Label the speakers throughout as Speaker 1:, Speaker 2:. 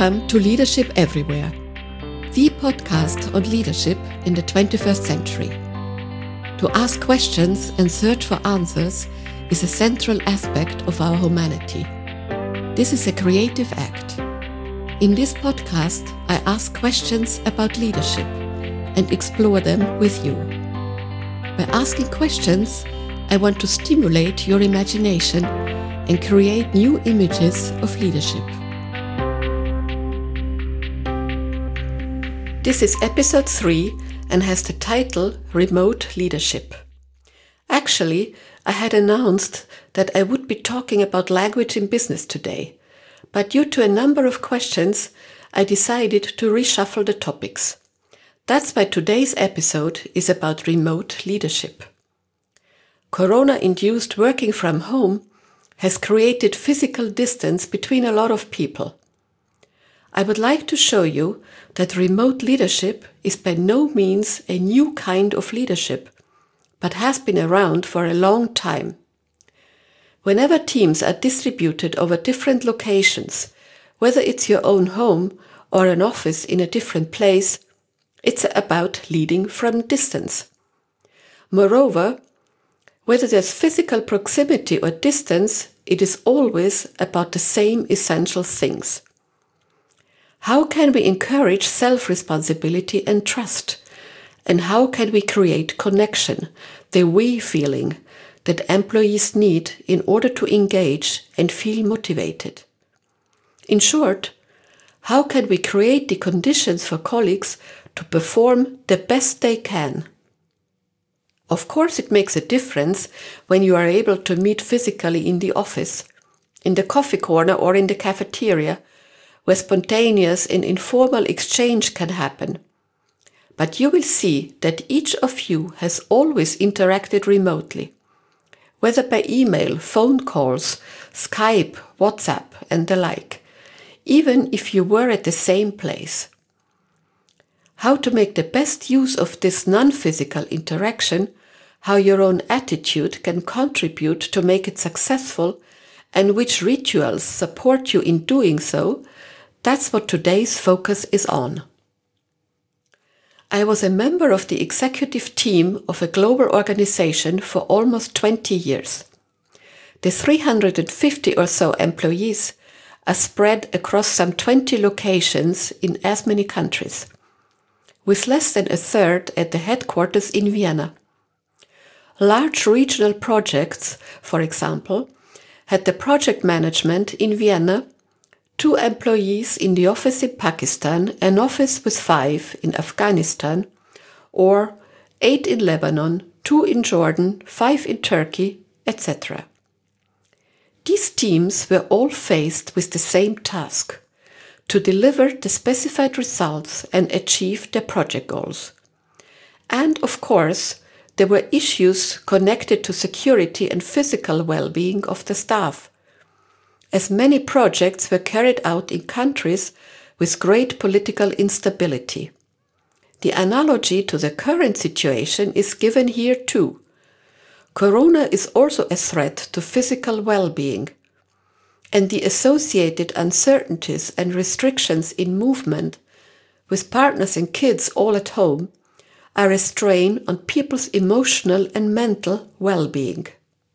Speaker 1: Welcome to Leadership Everywhere, the podcast on leadership in the 21st century. To ask questions and search for answers is a central aspect of our humanity. This is a creative act. In this podcast, I ask questions about leadership and explore them with you. By asking questions, I want to stimulate your imagination and create new images of leadership. This is episode 3 and has the title Remote Leadership. Actually, I had announced that I would be talking about language in business today, but due to a number of questions, I decided to reshuffle the topics. That's why today's episode is about remote leadership. Corona-induced working from home has created physical distance between a lot of people. I would like to show you that remote leadership is by no means a new kind of leadership, but has been around for a long time. Whenever teams are distributed over different locations, whether it's your own home or an office in a different place, it's about leading from distance. Moreover, whether there's physical proximity or distance, it is always about the same essential things. How can we encourage self-responsibility and trust? And how can we create connection, the we feeling that employees need in order to engage and feel motivated? In short, how can we create the conditions for colleagues to perform the best they can? Of course, it makes a difference when you are able to meet physically in the office, in the coffee corner or in the cafeteria, where spontaneous and informal exchange can happen. But you will see that each of you has always interacted remotely, whether by email, phone calls, Skype, WhatsApp, and the like, even if you were at the same place. How to make the best use of this non-physical interaction, how your own attitude can contribute to make it successful, and which rituals support you in doing so, that's what today's focus is on. I was a member of the executive team of a global organization for almost 20 years. The 350 or so employees are spread across some 20 locations in as many countries, with less than a third at the headquarters in Vienna. Large regional projects, for example, had the project management in Vienna, 2 employees in the office in Pakistan, an office with 5 in Afghanistan, or 8 in Lebanon, 2 in Jordan, 5 in Turkey, etc. These teams were all faced with the same task: to deliver the specified results and achieve their project goals. And of course, there were issues connected to security and physical well-being of the staff, as many projects were carried out in countries with great political instability. The analogy to the current situation is given here too. Corona is also a threat to physical well-being, and the associated uncertainties and restrictions in movement, with partners and kids all at home, are a strain on people's emotional and mental well-being.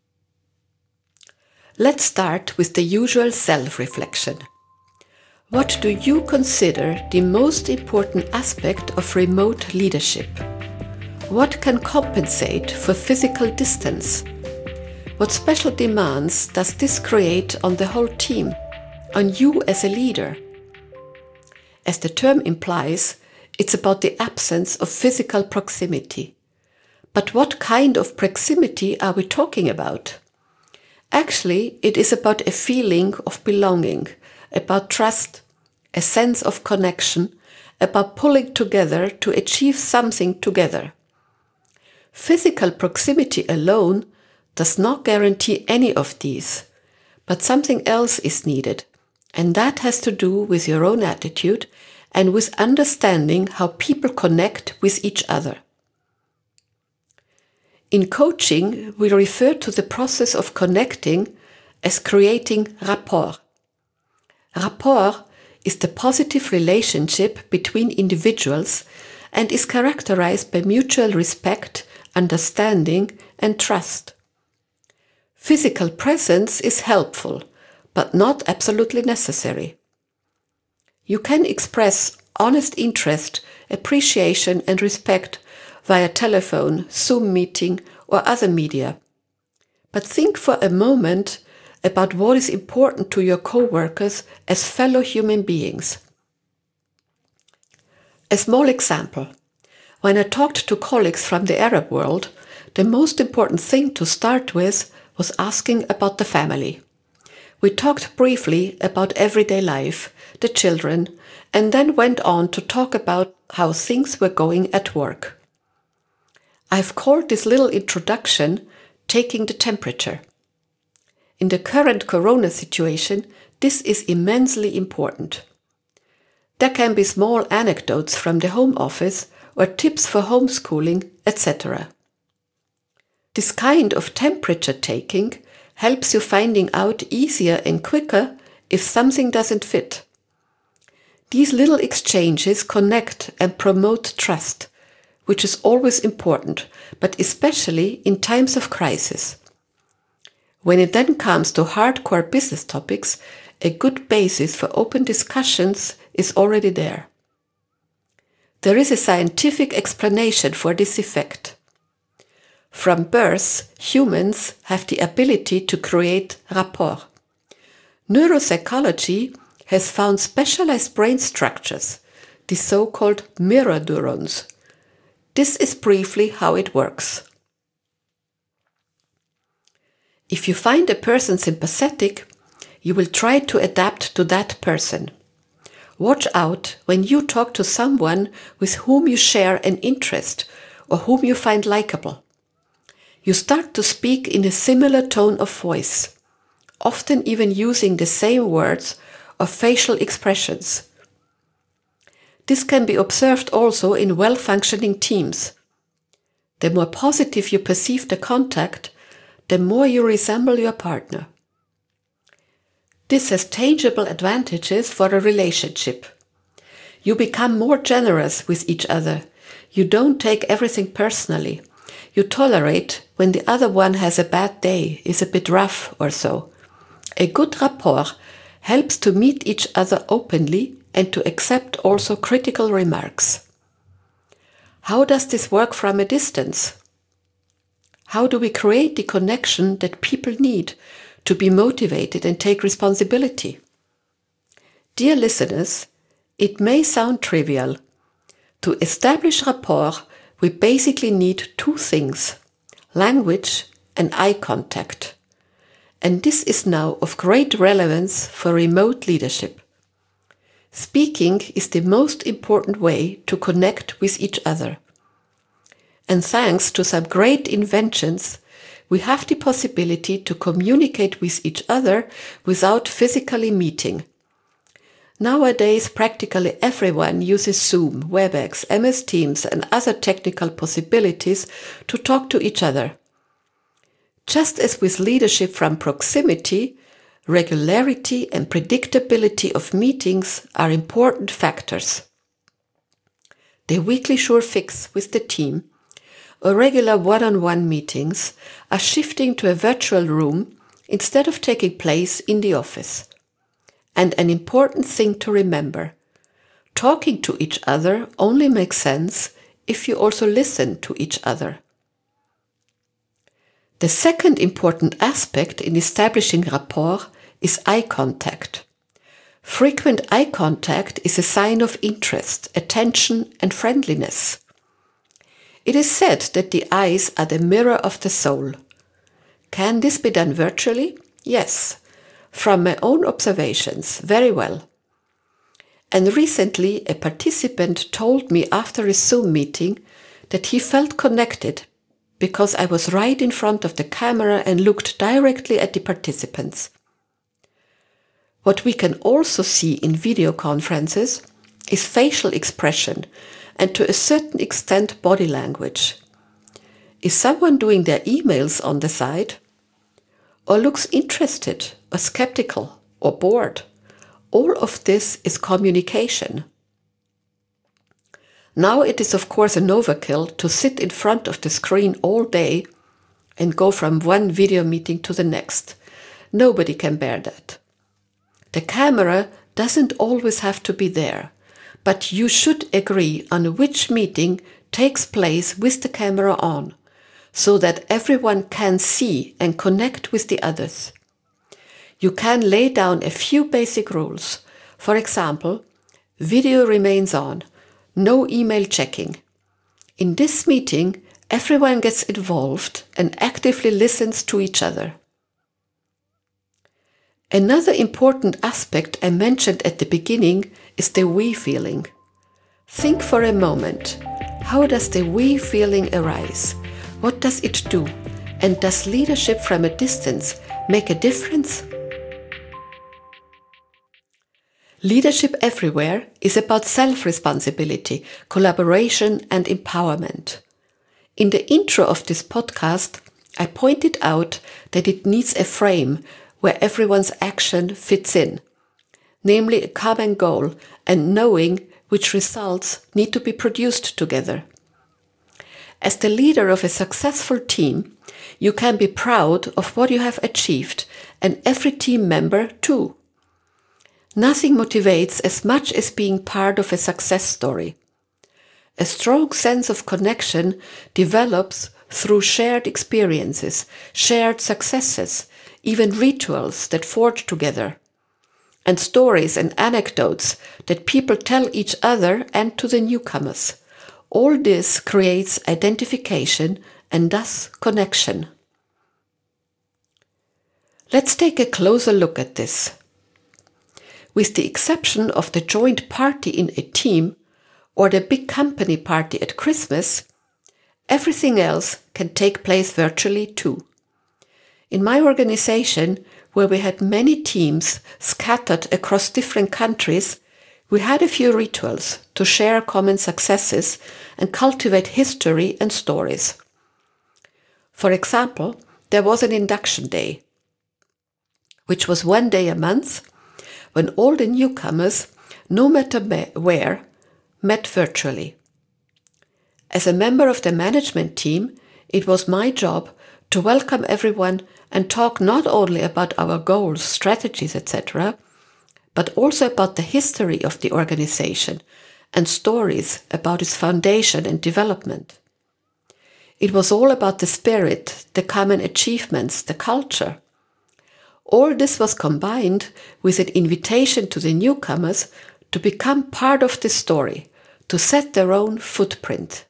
Speaker 1: Let's start with the usual self-reflection. What do you consider the most important aspect of remote leadership? What can compensate for physical distance? What special demands does this create on the whole team, on you as a leader? As the term implies, it's about the absence of physical proximity. But what kind of proximity are we talking about? Actually, it is about a feeling of belonging, about trust, a sense of connection, about pulling together to achieve something together. Physical proximity alone does not guarantee any of these, but something else is needed, and that has to do with your own attitude and with understanding how people connect with each other. In coaching, we refer to the process of connecting as creating rapport. Rapport is the positive relationship between individuals and is characterized by mutual respect, understanding, and trust. Physical presence is helpful, but not absolutely necessary. You can express honest interest, appreciation, and respect via telephone, Zoom meeting, or other media. But think for a moment about what is important to your co-workers as fellow human beings. A small example. When I talked to colleagues from the Arab world, the most important thing to start with was asking about the family. We talked briefly about everyday life, the children, and then went on to talk about how things were going at work. I've called this little introduction taking the temperature. In the current corona situation, this is immensely important. There can be small anecdotes from the home office or tips for homeschooling, etc. This kind of temperature taking helps you finding out easier and quicker if something doesn't fit. These little exchanges connect and promote trust, which is always important, but especially in times of crisis. When it then comes to hardcore business topics, a good basis for open discussions is already there. There is a scientific explanation for this effect. From birth, humans have the ability to create rapport. Neuropsychology has found specialized brain structures, the so-called mirror neurons. This is briefly how it works. If you find a person sympathetic, you will try to adapt to that person. Watch out when you talk to someone with whom you share an interest or whom you find likable. You start to speak in a similar tone of voice, often even using the same words or facial expressions. This can be observed also in well-functioning teams. The more positive you perceive the contact, the more you resemble your partner. This has tangible advantages for a relationship. You become more generous with each other. You don't take everything personally. You tolerate when the other one has a bad day, is a bit rough or so. A good rapport helps to meet each other openly and to accept also critical remarks. How does this work from a distance? How do we create the connection that people need to be motivated and take responsibility? Dear listeners, it may sound trivial. To establish rapport, we basically need two things: language and eye contact. And this is now of great relevance for remote leadership. Speaking is the most important way to connect with each other. And thanks to some great inventions, we have the possibility to communicate with each other without physically meeting. Nowadays, practically everyone uses Zoom, WebEx, MS Teams, and other technical possibilities to talk to each other. Just as with leadership from proximity, regularity and predictability of meetings are important factors. The weekly sure fix with the team or regular one-on-one meetings are shifting to a virtual room instead of taking place in the office. And an important thing to remember: talking to each other only makes sense if you also listen to each other. The second important aspect in establishing rapport is eye contact. Frequent eye contact is a sign of interest, attention, and friendliness. It is said that the eyes are the mirror of the soul. Can this be done virtually? Yes. From my own observations, very well. And recently, a participant told me after a Zoom meeting that he felt connected because I was right in front of the camera and looked directly at the participants. What we can also see in video conferences is facial expression and to a certain extent body language. Is someone doing their emails on the side? Or looks interested or skeptical or bored? All of this is communication. Now it is of course an overkill to sit in front of the screen all day and go from one video meeting to the next. Nobody can bear that. The camera doesn't always have to be there, but you should agree on which meeting takes place with the camera on, so that everyone can see and connect with the others. You can lay down a few basic rules. For example, video remains on, no email checking. In this meeting, everyone gets involved and actively listens to each other. Another important aspect I mentioned at the beginning is the we feeling. Think for a moment, how does the we feeling arise? What does it do? And does leadership from a distance make a difference? Leadership everywhere is about self-responsibility, collaboration, and empowerment. In the intro of this podcast, I pointed out that it needs a frame where everyone's action fits in, namely a common goal and knowing which results need to be produced together. As the leader of a successful team, you can be proud of what you have achieved, and every team member too. Nothing motivates as much as being part of a success story. A strong sense of connection develops through shared experiences, shared successes, even rituals that forge together, and stories and anecdotes that people tell each other and to the newcomers. All this creates identification and thus connection. Let's take a closer look at this. With the exception of the joint party in a team or the big company party at Christmas, everything else can take place virtually too. In my organization, where we had many teams scattered across different countries, we had a few rituals to share common successes and cultivate history and stories. For example, there was an induction day, which was one day a month, when all the newcomers, no matter where, met virtually. As a member of the management team, it was my job to welcome everyone and talk not only about our goals, strategies, etc., but also about the history of the organization and stories about its foundation and development. It was all about the spirit, the common achievements, the culture. All this was combined with an invitation to the newcomers to become part of the story, to set their own footprint.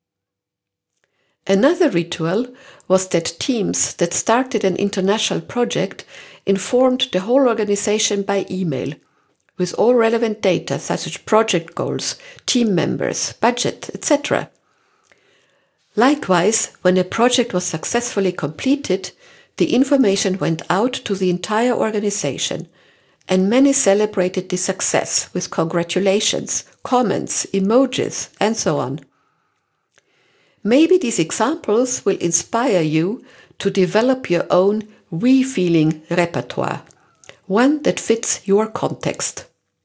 Speaker 1: Another ritual was that teams that started an international project informed the whole organization by email, with all relevant data such as project goals, team members, budget, etc. Likewise, when a project was successfully completed, the information went out to the entire organization, and many celebrated the success with congratulations, comments, emojis, and so on. Maybe these examples will inspire you to develop your own we feeling repertoire, one that fits your context.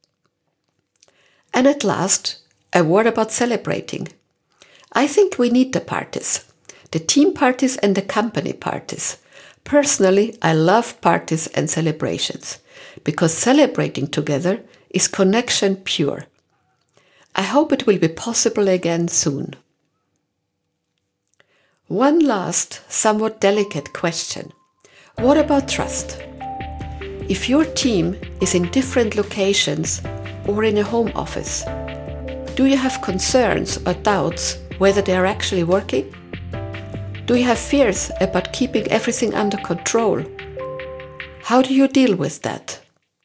Speaker 1: And at last, a word about celebrating. I think we need the parties, the team parties and the company parties. Personally, I love parties and celebrations, because celebrating together is connection pure. I hope it will be possible again soon. One last, somewhat delicate question. What about trust? If your team is in different locations or in a home office, do you have concerns or doubts whether they are actually working? Do you have fears about keeping everything under control? How do you deal with that?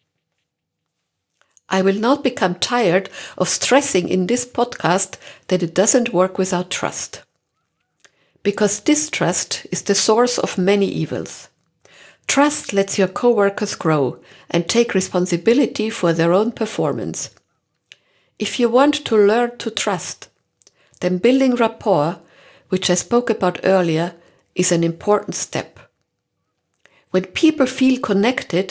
Speaker 1: I will not become tired of stressing in this podcast that it doesn't work without trust. Because distrust is the source of many evils. Trust lets your coworkers grow and take responsibility for their own performance. If you want to learn to trust, then building rapport, which I spoke about earlier, is an important step. When people feel connected,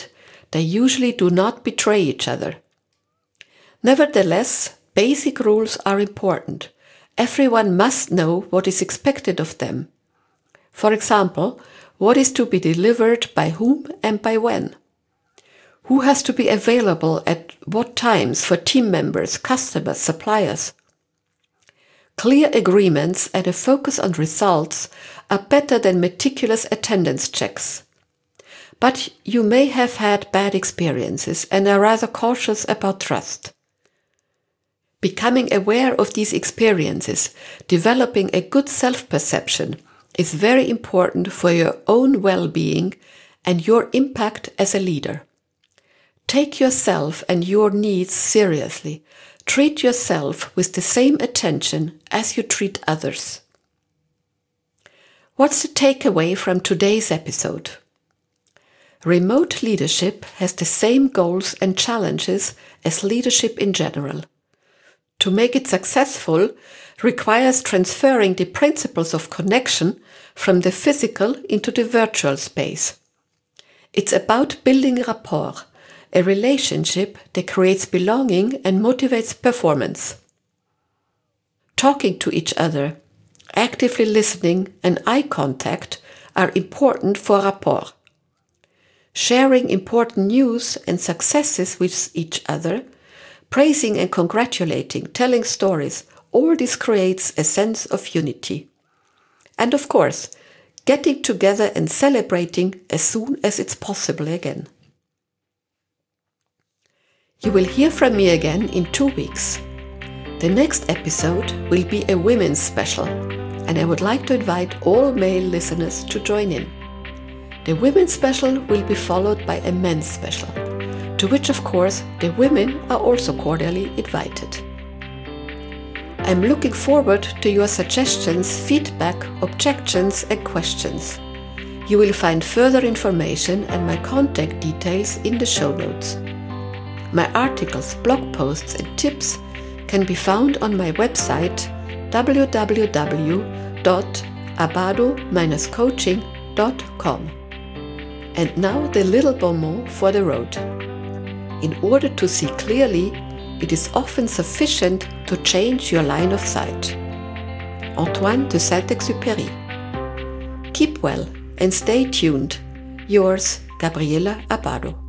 Speaker 1: they usually do not betray each other. Nevertheless, basic rules are important. Everyone must know what is expected of them. For example, what is to be delivered by whom and by when? Who has to be available at what times for team members, customers, suppliers? Clear agreements and a focus on results are better than meticulous attendance checks. But you may have had bad experiences and are rather cautious about trust. Becoming aware of these experiences, developing a good self-perception is very important for your own well-being and your impact as a leader. Take yourself and your needs seriously. Treat yourself with the same attention as you treat others. What's the takeaway from today's episode? Remote leadership has the same goals and challenges as leadership in general. To make it successful requires transferring the principles of connection from the physical into the virtual space. It's about building rapport, a relationship that creates belonging and motivates performance. Talking to each other, actively listening, and eye contact are important for rapport. Sharing important news and successes with each other, praising and congratulating, telling stories, all this creates a sense of unity. And of course, getting together and celebrating as soon as it's possible again. You will hear from me again in 2 weeks. The next episode will be a women's special, and I would like to invite all male listeners to join in. The women's special will be followed by a men's special, to which of course the women are also cordially invited. I'm looking forward to your suggestions, feedback, objections and questions. You will find further information and my contact details in the show notes. My articles, blog posts and tips can be found on my website www.abado-coaching.com. And now the little bon mot for the road. In order to see clearly, it is often sufficient to change your line of sight. Antoine de Saint-Exupéry. Keep well and stay tuned. Yours, Gabriela Abado.